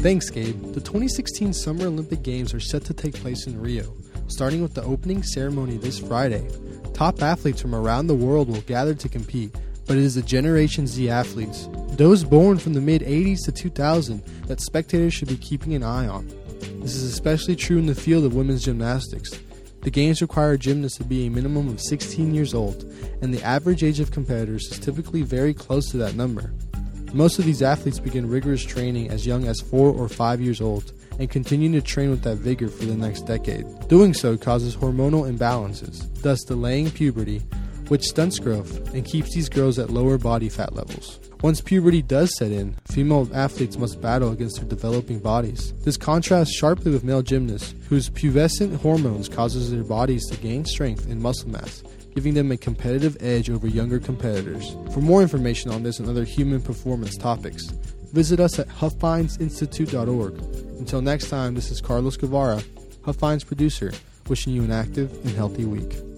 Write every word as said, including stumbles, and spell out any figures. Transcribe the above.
Thanks, Gabe. The twenty sixteen Summer Olympic Games are set to take place in Rio, starting with the opening ceremony this Friday. Top athletes from around the world will gather to compete, but it is the Generation Z athletes, those born from the mid eighties to two thousand, that spectators should be keeping an eye on. This is especially true in the field of women's gymnastics. The games require gymnasts to be a minimum of sixteen years old, and the average age of competitors is typically very close to that number. Most of these athletes begin rigorous training as young as four or five years old and continue to train with that vigor for the next decade. Doing so causes hormonal imbalances, thus delaying puberty, which stunts growth and keeps these girls at lower body fat levels. Once puberty does set in, female athletes must battle against their developing bodies. This contrasts sharply with male gymnasts, whose pubescent hormones causes their bodies to gain strength and muscle mass, giving them a competitive edge over younger competitors. For more information on this and other human performance topics, visit us at huff pines institute dot org. Until next time, this is Carlos Guevara, Huff Pines producer, wishing you an active and healthy week.